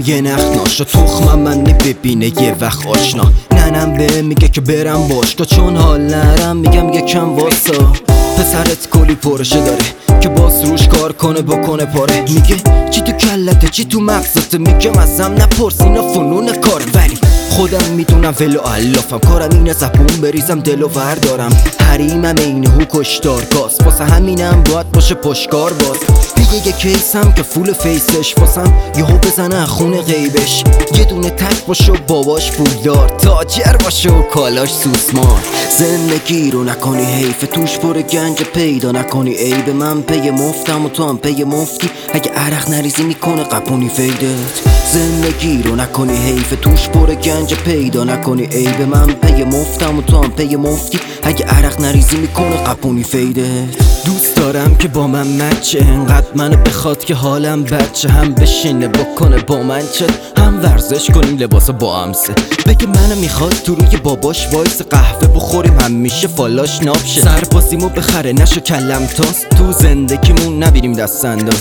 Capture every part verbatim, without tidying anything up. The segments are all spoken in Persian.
یه نخ ناشا تخمم من ببینه یه وقت آشنا. ننم به میگه که برم باشگاه چون حال نرم میگم یکم واسا. پسرت کلی پرشه داره که باز روش کار کنه بکنه پاره. میگه چی تو کلته چی تو مغزته، میگم ازم نپرس اینا فنون کارم. ولی خودم میدونم ولو علافم، کارم اینه زبون بریزم دلو وردارم. حریمم اینه هو کشتار گاز، واسه همینم باید باشه پشکار باز. دیگه یه کیسم که فول فیسش واسم یهو بزنه خونه غیبش. یه دونه تک باشه و باباش پولدار، تاجر باشه و کالاش سوسمار. زندگی رو نکنی حیف توش پر گنج پیدا نکنی عیب. من پی مفتم و تو هم پی مفتی، اگه عرق نریزی میکنه قپونی فیدت. زندگی رو نکنی حیف توش پر گنج پیدا نکنی عیب. من پی مفتم و تو هم پی مفتی، اگه عرق نریزی میکنه قپونی فیدت. دوست دارم که با من مچه، انقدر منو بخواد که حالم بچه. هم بشینه بکنه با من چت، هم ورزش کنیم لباسا با همسه. بگه منو میخواد تو روی باباش وایس قهوه بخوریم همیشه فالاش نابشه. سربازیمو بخره نشو کلم تاست، تو زندگیمون نبیریم دست انداز.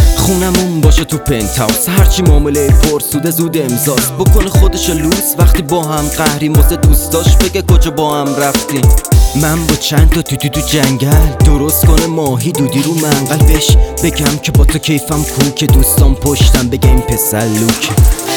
خونمون باشه تو پنت هاوس، هرچی معامله پرسوده زود امضاست. بکنه خودش لوس وقتی با هم قهریم، واسه دوستاش بگه کجا با هم رفتیم. من با چند تا توتی تو جنگل درست کنه ماهی دودی رو منقل. بهش بگم که با تو کیفم کو که دوستان پشتم بگه این پسر لوک.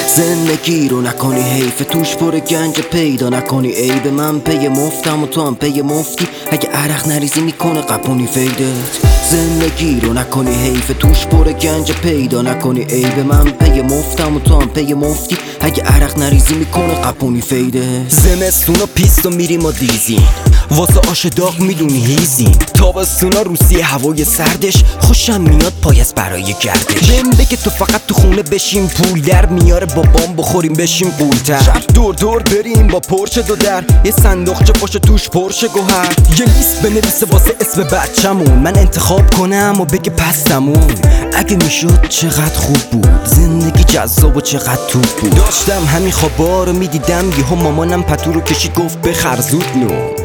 زندگی رو نکنی حیف توش پر گنج پیدا نکنی عیب. من پی مفتم و تو هم پی مفتی، اگه عرق نریزی میکنه قپونی فیدت. زندگی رو نکنی حیف توش پر گنج پیدا نکنی عیب. من پی مفتم و تو هم پی مفتی، اگه عرق نریزی میکنه قپونی فیدت. زمستونا پیستو میریم و دیزیم واسه آش داغ میدونی هیزیم. تابستونا روسی هوای سردش خوشم میاد پایست برای گردش. بهم بگه تو فقط تو خونه بشیم پول در میاره، بابام بخوریم بشیم قولتر. شب دور دور بریم با پرچه دو در، یه صندوقچه باشه توش پرشه گوهر. یه لیست بنویسه واسه اسم بچمون، من انتخاب کنم و بگه پستمون. اگه میشد چقدر خوب بود زندگی جذاب و چقدر توپ بود. داشتم همین خوابا رو میدیدم، یهو مامانم پتو رو کشید گفت بخر زود نو.